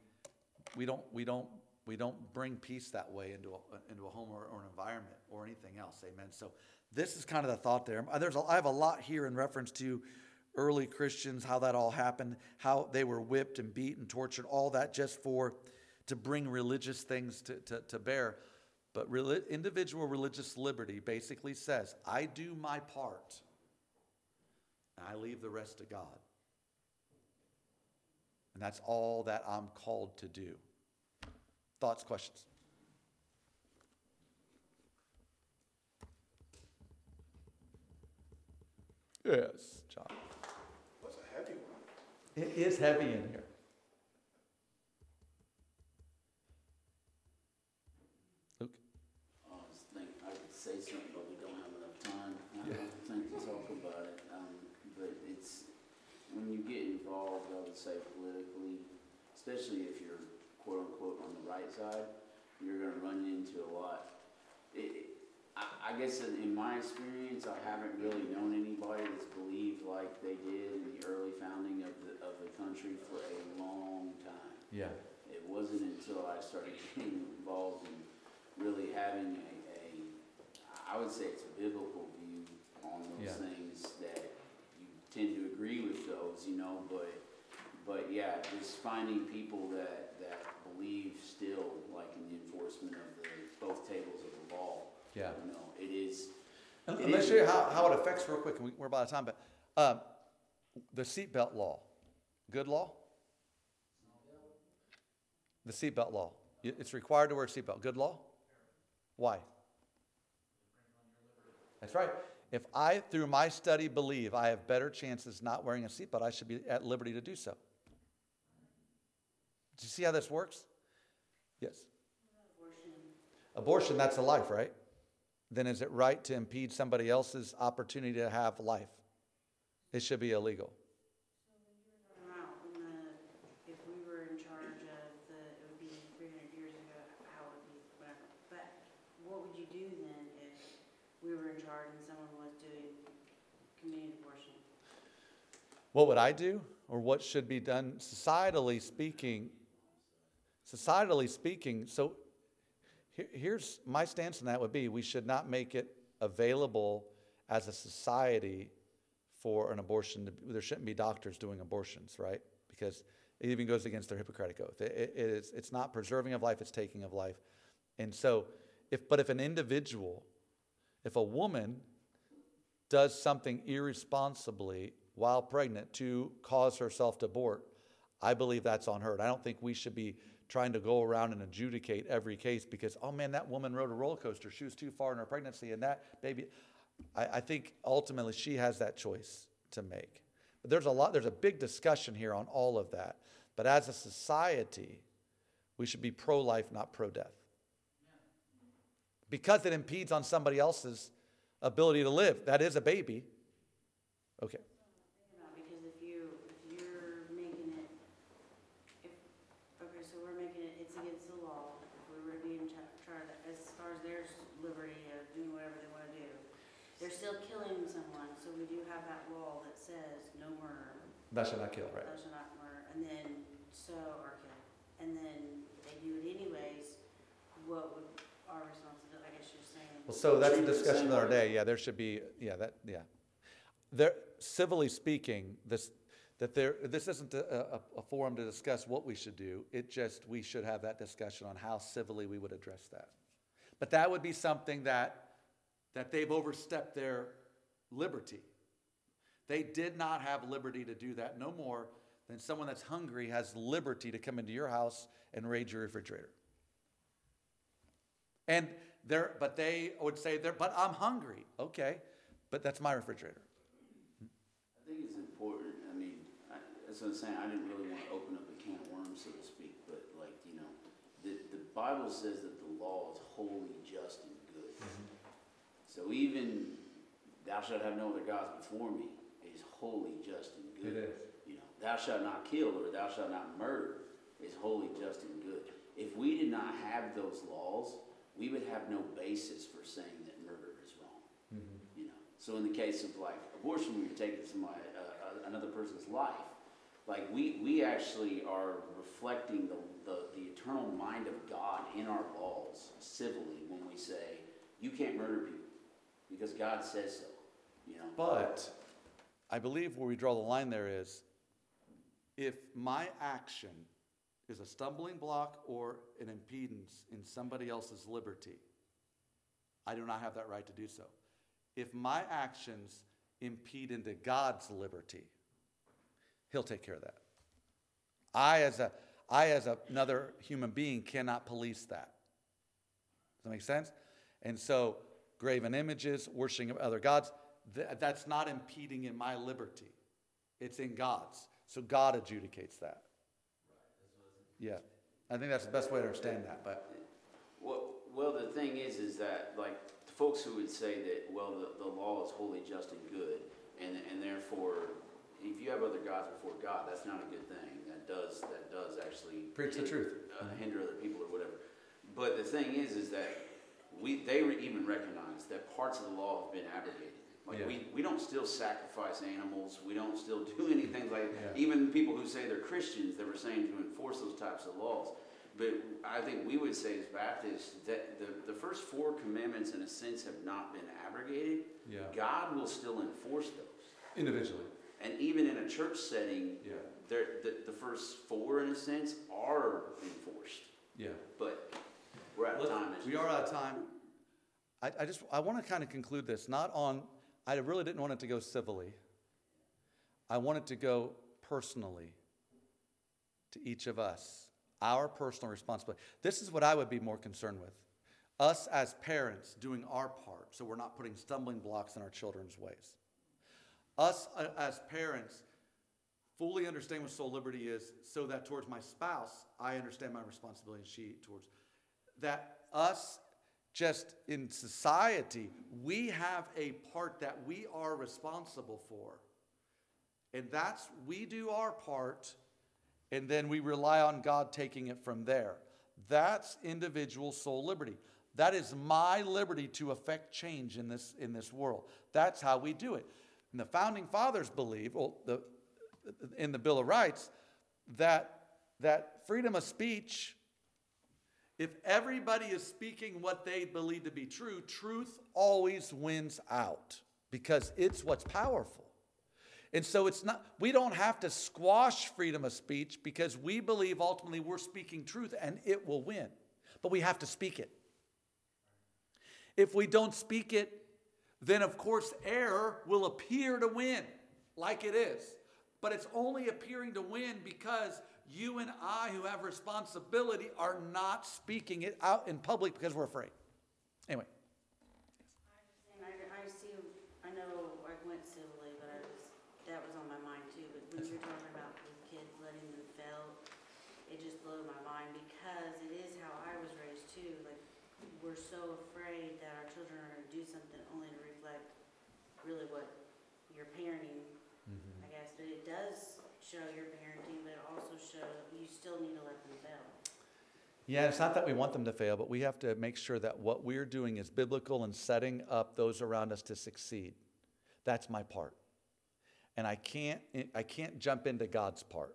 don't bring peace that way into a home or an environment or anything else. Amen. So this is kind of the thought there. I have a lot here in reference to early Christians, how that all happened, how they were whipped and beaten, tortured, all that just to bring religious things to bear. But individual religious liberty basically says, I do my part, and I leave the rest to God. And that's all that I'm called to do. Thoughts, questions? Yes, John. That's a heavy one. It is heavy in here. Luke? I was thinking I could say something, but we don't have enough time. I don't think to talk about it. But it's, when you get involved, I would say politically, especially if you're quote unquote on the right side, you're going to run into a lot. I guess in my experience, I haven't really known anybody that's believed like they did in the early founding of the country for a long time. Yeah. It wasn't until I started getting involved in really having I would say it's a biblical view on those things that you tend to agree with those, but yeah, just finding people that believe still like in the enforcement of both tables of the law. Yeah. It is. And let's show you how it affects real quick. We're about out of time, but the seatbelt law, good law? The seatbelt law. It's required to wear a seatbelt. Good law? Why? That's right. If I, through my study, believe I have better chances not wearing a seatbelt, I should be at liberty to do so. Do you see how this works? Yes. Abortion, that's a life, right? Then is it right to impede somebody else's opportunity to have life? It should be illegal. If we were in charge of it would be 300 years ago, how it would be, whatever. But what would you do then if we were in charge and someone was committing abortion? What would I do, or what should be done societally speaking? So here's my stance on that would be we should not make it available as a society for an abortion. There shouldn't be doctors doing abortions, right? Because it even goes against their Hippocratic oath. It's not preserving of life, it's taking of life. And so, if a woman does something irresponsibly while pregnant to cause herself to abort, I believe that's on her. And I don't think we should be trying to go around and adjudicate every case because, oh man, that woman rode a roller coaster. She was too far in her pregnancy, and that baby. I think ultimately she has that choice to make. But there's a big discussion here on all of that. But as a society, we should be pro-life, not pro-death. Because it impedes on somebody else's ability to live. That is a baby. Okay. Because if you're making it, so we're making it, it's against the law. If we were to be in charge, as far as their liberty of doing whatever they want to do, they're still killing someone. So we do have that law that says no murder. Thou shalt not kill, right? Thou shalt not murder, and then or kill, and then they do it anyways. What would our responsibility? I guess you're saying. Well, so that's a discussion another day. Yeah, there should be. There, civilly speaking, this isn't a forum to discuss what we should do. We should have that discussion on how civilly we would address that. But that would be something that they've overstepped their liberty. They did not have liberty to do that, no more than someone that's hungry has liberty to come into your house and raid your refrigerator. But they would say, but I'm hungry. Okay, but that's my refrigerator. I think it's important. I mean, as I was saying, I didn't really want to open up a can of worms, so to speak, but the Bible says that the law is wholly just and good. Mm-hmm. So So even thou shalt have no other gods before me is holy, just, and good. It is. You know, thou shalt not kill or thou shalt not murder is holy, just, and good. If we did not have those laws, we would have no basis for saying that murder is wrong. You know, so in the case of like abortion, where you're taking somebody, another person's life, like we actually are reflecting the eternal mind of God in our laws civilly when we say you can't murder people because God says so. You know, But I believe where we draw the line there is, if my action is a stumbling block or an impedance in somebody else's liberty, I do not have that right to do so. If my actions impede into God's liberty, He'll take care of that. I as another human being cannot police that. Does that make sense? And so graven images, worshiping of other gods, that's not impeding in my liberty. It's in God's. So God adjudicates that. Yeah. I think that's the best way to understand that. But well, the thing is that like the folks who would say that, well, the law is holy, just, and good, and therefore, if you have other gods before God, that's not a good thing. That does actually preach the truth. Hinder other people or whatever. But the thing is that they even recognize that parts of the law have been abrogated. Like we don't still sacrifice animals. We don't still do anything like even people who say they're Christians that were saying to enforce those types of laws. But I think we would say as Baptists that the first 4 commandments in a sense have not been abrogated. Yeah. God will still enforce those. Individually. And even in a church setting, the first 4 in a sense are enforced. Yeah. But we're out of time. We are out of time. I want to kind of conclude this, I really didn't want it to go civilly. I want it to go personally to each of us, our personal responsibility. This is what I would be more concerned with. Us as parents doing our part so we're not putting stumbling blocks in our children's ways. Us as parents fully understand what soul liberty is so that towards my spouse, I understand my responsibility and she towards that. Us just in society, we have a part that we are responsible for. And we do our part, and then we rely on God taking it from there. That's individual soul liberty. That is my liberty to affect change in this world. That's how we do it. And the founding fathers believe, in the Bill of Rights, that freedom of speech, if everybody is speaking what they believe to be true, truth always wins out because it's what's powerful. And so we don't have to squash freedom of speech because we believe ultimately we're speaking truth and it will win. But we have to speak it. If we don't speak it, then of course error will appear to win like it is. But it's only appearing to win because you and I who have responsibility are not speaking it out in public because we're afraid. Anyway. I know I went civilly, but that was on my mind too. But when you're talking about the kids letting them fail, it just blew my mind because it is how I was raised too. Like, we're so afraid that our children are going to do something only to reflect really what you're parenting, I guess. But it does show your parenting, but it also shows you still need to let them fail. Yeah, it's not that we want them to fail, but we have to make sure that what we're doing is biblical and setting up those around us to succeed. That's my part. And I can't jump into God's part.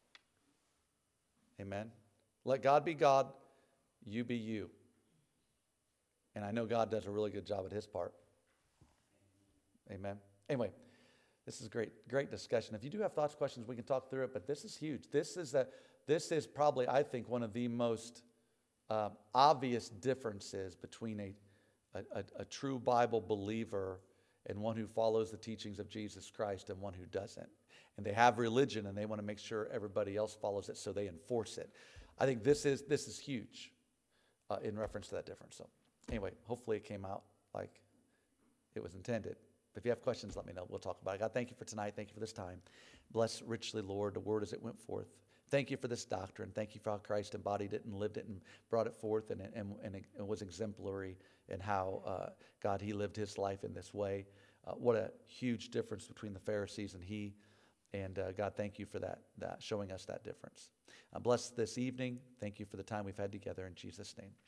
Amen? Let God be God, you be you. And I know God does a really good job at his part. Amen? Anyway, this is great discussion. If you do have thoughts, questions, we can talk through it, but this is huge. This is probably, I think, one of the most obvious differences between a true Bible believer and one who follows the teachings of Jesus Christ and one who doesn't. And they have religion and they want to make sure everybody else follows it, so they enforce it. I think this is huge in reference to that difference. So anyway, hopefully it came out like it was intended. But if you have questions, let me know. We'll talk about it. God, thank you for tonight. Thank you for this time. Bless richly, Lord, the word as it went forth. Thank you for this doctrine. Thank you for how Christ embodied it and lived it and brought it forth and it was exemplary in how, God, he lived his life in this way. What a huge difference between the Pharisees and he. And God, thank you for that showing us that difference. Bless this evening. Thank you for the time we've had together in Jesus' name.